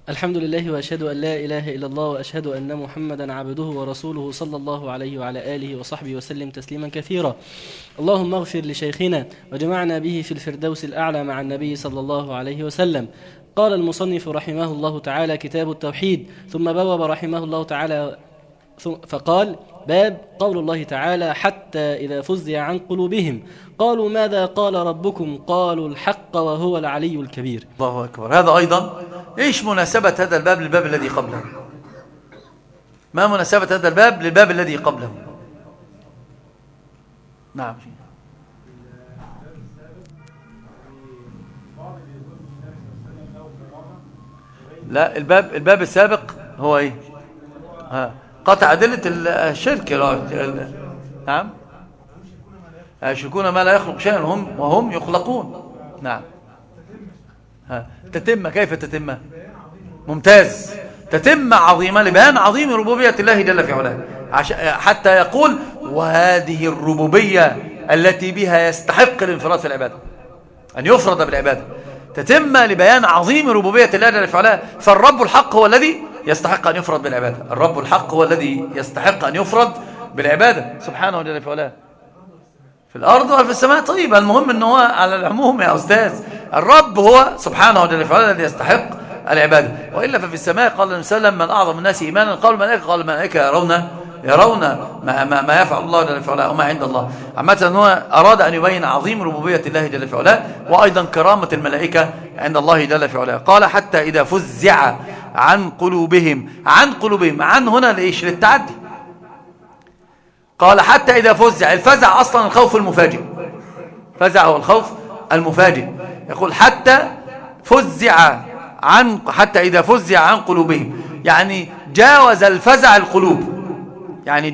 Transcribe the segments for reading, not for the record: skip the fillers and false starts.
الحمد لله وأشهد أن لا إله إلا الله وأشهد أن محمدا عبده ورسوله صلى الله عليه وعلى آله وصحبه وسلم تسليما كثيرا. اللهم اغفر لشيخنا وجمعنا به في الفردوس الأعلى مع النبي صلى الله عليه وسلم. قال المصنف رحمه الله تعالى: كتاب التوحيد. ثم بوب رحمه الله تعالى فقال: باب قول الله تعالى: حتى إذا فزع عن قلوبهم قالوا ماذا قال ربكم قالوا الحق وهو العلي الكبير. الله أكبر. هذا أيضا إيش مناسبة هذا الباب للباب الذي قبله؟ ما مناسبة هذا الباب للباب الذي قبله؟ نعم. لا، الباب السابق هو ايه؟ قطع أدلة الشرك. نعم، يشركون ما لا يخلق شيئا وهم يخلقون. نعم. تتمة، كيف تتمة؟ ممتاز. تتمة عظيمة لبيان عظيم ربوبية الله جل في علاه، حتى يقول: وهذه الربوبية التي بها يستحق الانفراد في العبادة، أن يفرد بالعبادة. تتمة لبيان عظيم ربوبية الله جل في علاه. فالرب الحق هو الذي يستحق أن يفرد بالعبادة. الرب الحق هو الذي يستحق أن يفرد بالعبادة سبحانه جل في علاه، في الأرض وفي السماء. طيب، المهم أنه على العموم يا أستاذ. الرب هو سبحانه جل في علاه الذي يستحق العبادة. وإلا ففي السماء قال النبي صلى الله عليه وسلم: من أعظم الناس إيمانا؟ قال الملائكة. قال الملائكة يرون ما يفعل الله جل في علاه وما عند الله. عامة أنه أراد أن يبين عظيم ربوبية الله جل في علاه، وأيضا كرامة الملائكة عند الله جل في علاه. قال: حتى إذا فزع عن قلوبهم. عن هنا لإيش؟ للتعدي. قال: حتى إذا فزع. الفزع أصلا الخوف المفاجئ. فزع هو الخوف المفاجئ. يقول: حتى إذا فزع عن قلوبهم، يعني جاوز الفزع القلوب. يعني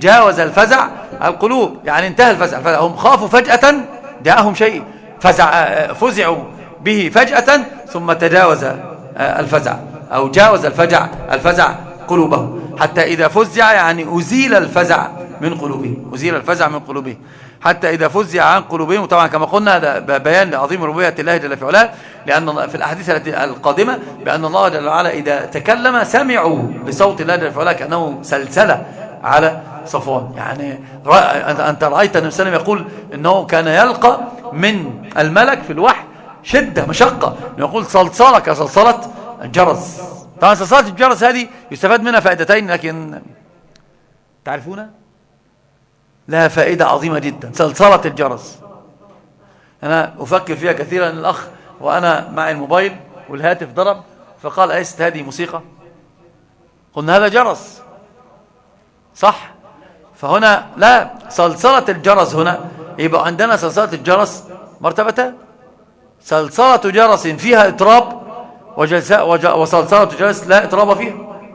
انتهى الفزع. هم خافوا فجأة جاءهم شيء فزعوا به فجأة، ثم تجاوز الفزع، أو جاوز الفزع قلوبهم. حتى إذا فزع يعني أزيل الفزع من قلوبهم. حتى إذا فزع عن قلوبهم. طبعا كما قلنا هذا بيان لعظيم ربوبية الله جل في علاه، لأن في الأحاديث القادمة بأن الله جل وعلا إذا تكلم سمعوا بصوت الله جل في علاه كأنه سلسلة على صفوان. يعني أنت رأيت النبي صلى الله عليه وسلم يقول إنه كان يلقى من الملك في الوحي شدة مشقة، يقول صلصلة كصلصلة الجرس. طبعا صلصلة الجرس هذه يستفاد منها فائدتين، لكن تعرفون لها فائدة عظيمة جدا. صلصلة الجرس أنا أفكر فيها كثيرا. الأخ وأنا مع الموبايل والهاتف ضرب، فقال: أليست هذه موسيقى؟ قلنا: هذا جرس، صح؟ فهنا لا، صلصلة الجرس هنا يبقى عندنا صلصلة الجرس مرتبتان: صلصلة جرس فيها إطراب، وصلصلة جرس لا إطراب فيها.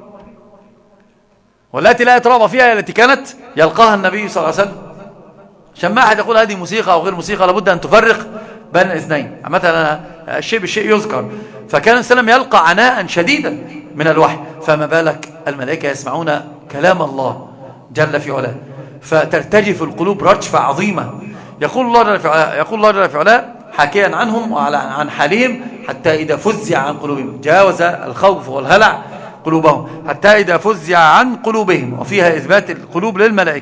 والتي لا إطراب فيها التي كانت يلقاها النبي صلى الله عليه وسلم. عشان ما أحد يقول هذه موسيقى أو غير موسيقى، لابد أن تفرق بين الاثنين. عامة الشيء بالشيء يذكر. فكان السلام يلقى عناء شديدا من الوحي، فما بالك الملائكة يسمعون كلام الله جل في علاه، فترتجف القلوب رجفة عظيمة. يقول الله جل في علاه حكيا عنهم وعن حالهم: حتى إذا فزع عن قلوبهم. جاوز الخوف والهلع قلوبهم. حتى إذا فزع عن قلوبهم، وفيها إثبات القلوب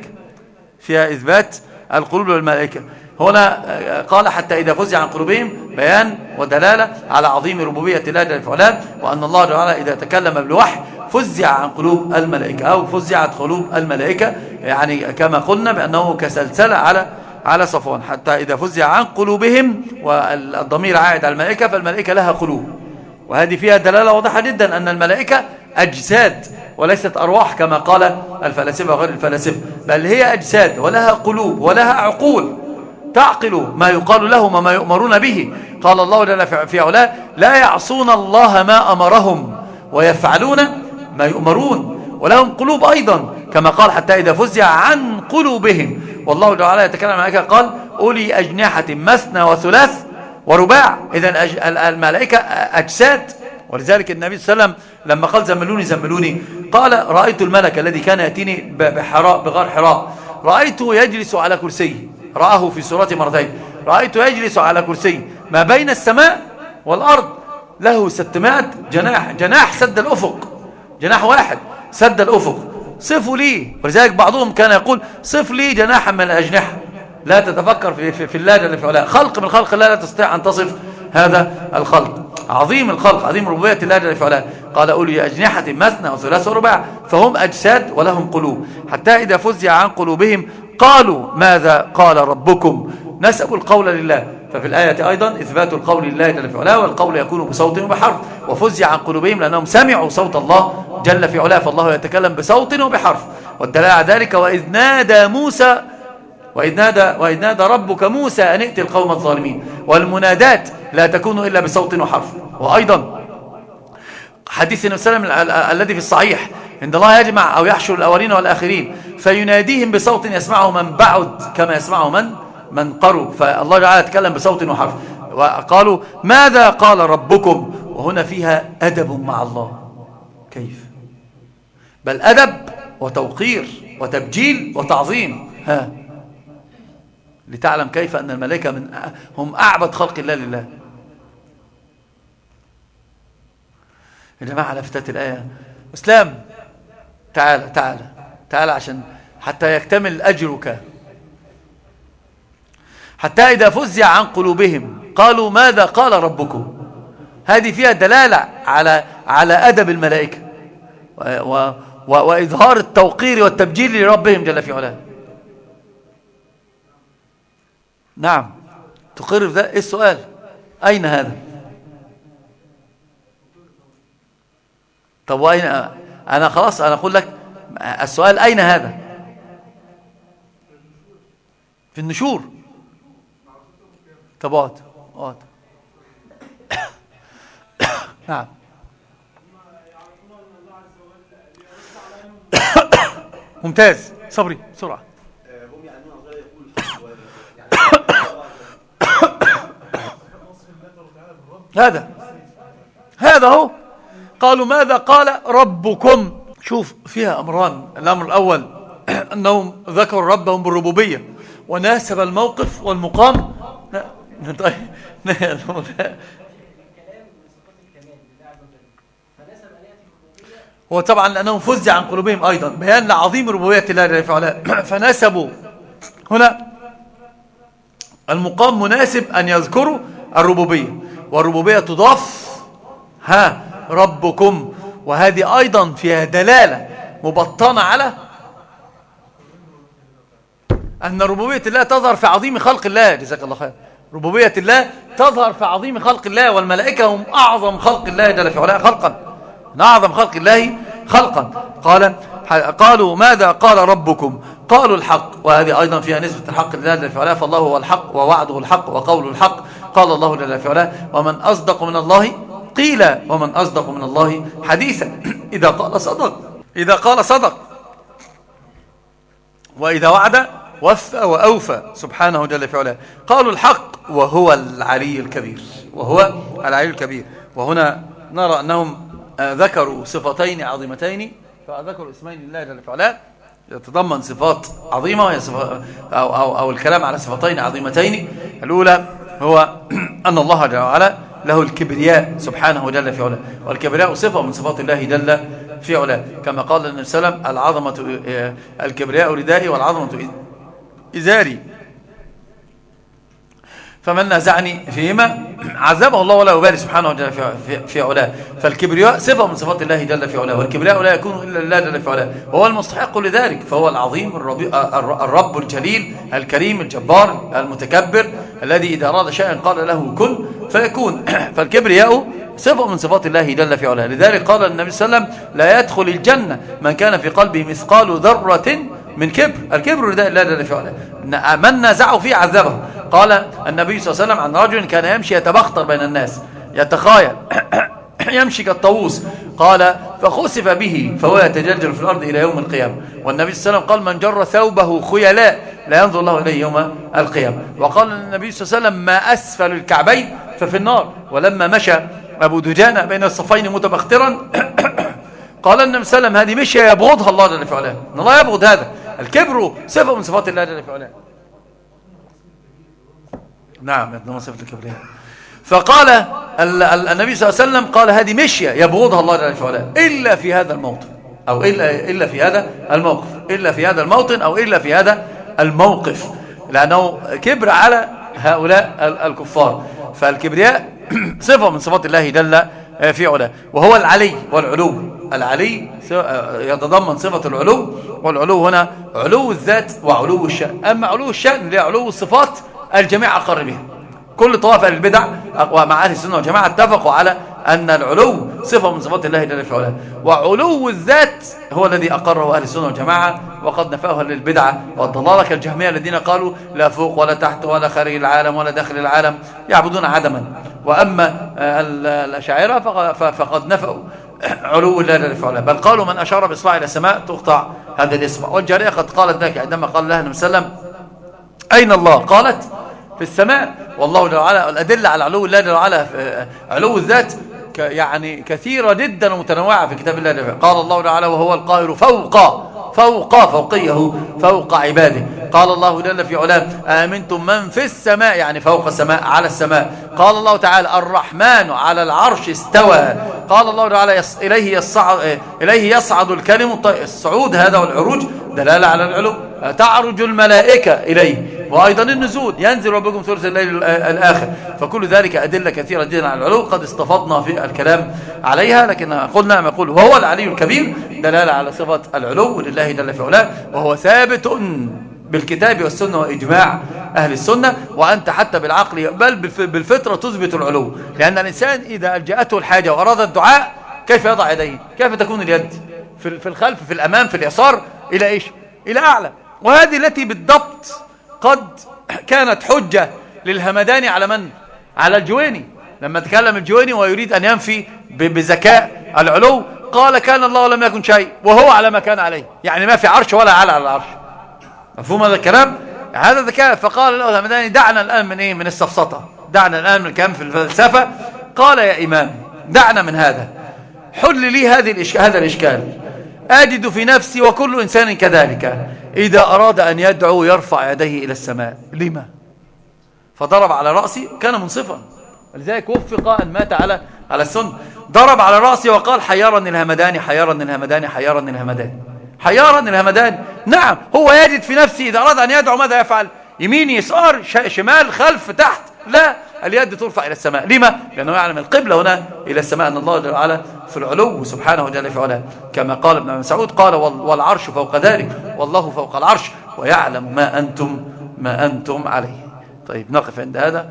للملائكة. هنا قال: حتى إذا فزع عن قلوبهم، بيان ودلالة على عظيم ربوبية الله جل وعلا، وأن الله جل وعلا إذا تكلم بالوحي فزع عن قلوب الملائكة، أو فزعت قلوب الملائكة، يعني كما قلنا بأنه كسلسلة على صفوان. حتى إذا فزع عن قلوبهم، والضمير عائد على الملائكة، فالملائكة لها قلوب، وهذه فيها دلالة واضحة جدا أن الملائكة أجساد وليست أرواح كما قال الفلاسفة وغير الفلاسفة، بل هي أجساد ولها قلوب ولها عقول تعقل ما يقال لهم وما يؤمرون به. قال الله جل في علاه: لا يعصون الله ما أمرهم ويفعلون ما يؤمرون. ولهم قلوب أيضا كما قال: حتى إذا فزع عن قلوبهم. والله جل وعلا يتكلم عن الملائكة قال: أولي أجنحة مثنى وثلاث ورباع. إذن الملائكة أجساد. ولذلك النبي صلى الله عليه وسلم لما قال: زملوني، قال: رأيت الملك الذي كان يأتيني بغار حراء، رأيته يجلس على كرسي، رآه في صورته مرتين، رأيته يجلس على كرسي ما بين السماء والأرض، له 600 جناح، جناح سد الأفق، جناح واحد سد الأفق. صفوا لي، ولذلك بعضهم كان يقول صف لي جناحا من الأجنحة. لا تتفكر في الله جل في علاه، خلق من خلق الله لا تستطيع أن تصف هذا الخلق. عظيم الخلق، عظيم ربوبية الله جل في علاه. قال أولي أجنحة مثنى وثلاث ورباع، فهم أجساد ولهم قلوب، حتى إذا فزع عن قلوبهم قالوا ماذا قال ربكم، نسبوا القول لله. ففي الآية أيضا إثبات القول لله جل في علاه، والقول يكون بصوت وبحرف. وفزع عن قلوبهم لأنهم سمعوا صوت الله جل في علاه، فالله يتكلم بصوت وبحرف. والدلالة على ذلك وإذ نادى موسى وإذ نادى ربك موسى أن ائت القوم الظالمين. والمنادات لا تكون إلا بصوت وحرف. وأيضا حديث النبي صلى الله عليه وسلم الذي في الصحيح عند الله يجمع أو يحشر الأولين والآخرين فيناديهم بصوت يسمعه من بعد كما يسمعه من قرب. فالله تعالى يتكلم بصوت وحرف. وقالوا ماذا قال ربكم، وهنا فيها أدب مع الله. كيف؟ بل أدب وتوقير وتبجيل وتعظيم. لتعلم كيف أن الملائكة هم أعبد خلق الله لله. يا جماعة على فتاة الآية اسلام، تعال عشان حتى يكتمل أجرك. حتى إذا فزع عن قلوبهم قالوا ماذا قال ربكم. هذه فيها دلالة على أدب الملائكة وإظهار التوقير والتبجيل لربهم جل في علاه. نعم، تقر في ذلك. إيه السؤال؟ أين هذا؟ طب وأين؟ أنا خلاص أنا أقول لك السؤال أين هذا؟ في النشور. طب اقعد. نعم. ممتاز. صبري بسرعة. هذا هو. قالوا ماذا قال ربكم. شوف فيها أمران. الأمر الأول أنهم ذكروا ربهم بالربوبية وناسب الموقف والمقام. وطبعا لأنهم فزع عن قلوبهم أيضا بيان لعظيم ربوبية الله جل في علاه. فنسبوا هنا المقام مناسب أن يذكروا الربوبية، والربوبية تضاف ربكم. وهذه أيضا فيها دلالة مبطنة على أن ربوبية الله تظهر في عظيم خلق الله. جزاك الله خير. ربوبية الله تظهر في عظيم خلق الله، والملائكة هم أعظم خلق الله جل في علاه خلقا، من أعظم خلق الله خلقا. قالوا ماذا قال ربكم، قالوا الحق. وهذه أيضا فيها نسبة الحق لله جل في علاه، فالله هو الحق ووعده الحق وقوله الحق. قال الله جل في علاه ومن أصدق من الله قيل ومن أصدق من الله حديثا. إذا قال صدق وإذا وعد وفى وأوفى سبحانه جل في علاه. قالوا الحق وهو العلي الكبير. وهنا نرى أنهم ذكروا صفتين عظيمتين، فذكروا اسمين لله جل في علاه يتضمن صفات عظيمة، وهي أو الكلام على صفتين عظيمتين. الأولى هو أن الله جل وعلا له الكبرياء سبحانه جل في علاه، والكبرياء صفة من صفات الله جل في علاه، كما قال النبي صلى الله عليه وسلم العظمة الكبرياء ردائي والعظمة إزاري، فمن نازعني فيهما عذبه الله ولا يبالي سبحانه جل في علاه. فالكبرياء صفة من صفات الله جل في علاه، والكبرياء لا يكون إلا الله جل في علاه، وهو المستحق لذلك، فهو العظيم الرب الجليل الكريم الجبار المتكبر، الذي إذا أراد شيئا قال له كن فيكون. فالكبرياء صفة من صفات الله جل في علاه. لذلك قال النبي صلى الله عليه وسلم لا يدخل الجنة من كان في قلبه مثقال ذرة من كبر. الكبر رداء الله جل في علاه، من نازعه فيه عذبه. قال النبي صلى الله عليه وسلم عن رجل كان يمشي يتبختر بين الناس يتخايل يمشي كالطاووس، قال فخسف به فهو يتجلجل في الأرض إلى يوم القيامة. والنبي صلى الله عليه وسلم قال من جر ثوبه خيلاء لا ينظر الله إليه يوم القيامة. وقال النبي صلى الله عليه وسلم ما أسفل الكعبين ففي النار. ولما مشى أبو دجانة بين الصفين متبخترا قال النبي صلى الله عليه وسلم هذه مشية يبغضها الله جل في علاه، إن الله يبغض هذا. الكبر صفة من صفات الله جل في علاه. نعم، يتنمى صفة الكبرياء. فقال النبي صلى الله عليه وسلم قال هذه مشية يبغضها الله جل وعلا إلا في هذا الموطن أو إلا في هذا الموقف، إلا في هذا الموطن أو إلا في هذا الموقف، لأنه كبر على هؤلاء الكفار. فالكبرياء صفة من صفات الله جل في علاه، وهو العلي والعلو. العلي يتضمن صفة العلو، والعلو هنا علو الذات وعلو الشأن. أما علو الشأن اللي علو الصفات الجميع أقر بها. كل طوائف أهل البدع ومع أهل السنة والجماعة اتفقوا على أن العلو صفة من صفات الله جل في علاه، وعلو الذات هو الذي أقره أهل السنة والجماعة، وقد نفاه أهل البدعة والضلالة كالجهمية الذين قالوا لا فوق ولا تحت ولا خارج العالم ولا داخل العالم، يعبدون عدما. وأما الأشاعرة فقد نفوا علو الله جل في علاه، بل قالوا من أشار بإصبعه إلى السماء تقطع هذا الإصبع. والجارية قد قالت ذلك عندما قال لها النبي صلى الله عليه وسلم أين الله؟ قالت في السماء. والله جل وعلا الأدلة على علو الله جل وعلا علو الذات يعني كثيرة جدا ومتنوعة في كتاب الله جل وعلا. قال الله تعالى وهو القاهر فوقيه فوق عباده. قال الله جل في علاه آمنتم من في السماء، يعني فوق السماء على السماء. قال الله تعالى الرحمن على العرش استوى. قال الله تعالى إليه يصعد الكلم الطيب. الصعود هذا والعروج دلالة على العلو. تعرج الملائكة إليه، وأيضا النزول ينزل ربكم ثلث الليل الآخر. فكل ذلك أدلة كثيرة جدا على العلو قد استفضنا في الكلام عليها، لكن قلنا ما يقول وهو العلي الكبير دلالة على صفة العلو لله جل في علاه، وهو ثابت بالكتاب والسنة وإجماع أهل السنة. وأنت حتى بالعقل بل بالفطرة تثبت العلو، لأن الإنسان إذا جاءته الحاجة وأراد الدعاء كيف يضع يديه؟ كيف تكون اليد؟ في الخلف، في الأمام، في اليسار، إلى إيش؟ إلى أعلى. وهذه التي بالضبط قد كانت حجة للهمداني على من؟ على الجويني. لما تكلم الجويني ويريد أن ينفي بذكاء العلو قال كان الله ولم يكن شيء وهو على ما كان عليه، يعني ما في عرش ولا على العرش. مفهوم هذا الكلام؟ هذا ذكاء. فقال له الهمداني دعنا الآن من إيه؟ من السفسطة، دعنا الآن من الكلام في الفلسفة. قال يا إمام دعنا من هذا، حل لي هذا الإشكال. أجد في نفسي وكل إنسان كذلك إذا أراد أن يدعو يرفع يديه إلى السماء، لما؟ فضرب على رأسي، كان منصفا، ولذلك وفق أن مات على السنة. ضرب على رأسي وقال حيرني الهمداني حيرني الهمداني حيرني الهمداني حيرني الهمداني. نعم، هو يجد في نفسه إذا أراد أن يدعو ماذا يفعل؟ يمين يسار شمال خلف تحت؟ لا، اليد ترفع إلى السماء. لما؟ لأنه يعلم القبلة هنا إلى السماء، أن الله جل وعلا في العلو سبحانه جل في علاه، كما قال ابن مسعود قال والعرش فوق ذلك والله فوق العرش ويعلم ما أنتم عليه. طيب نقف عند هذا.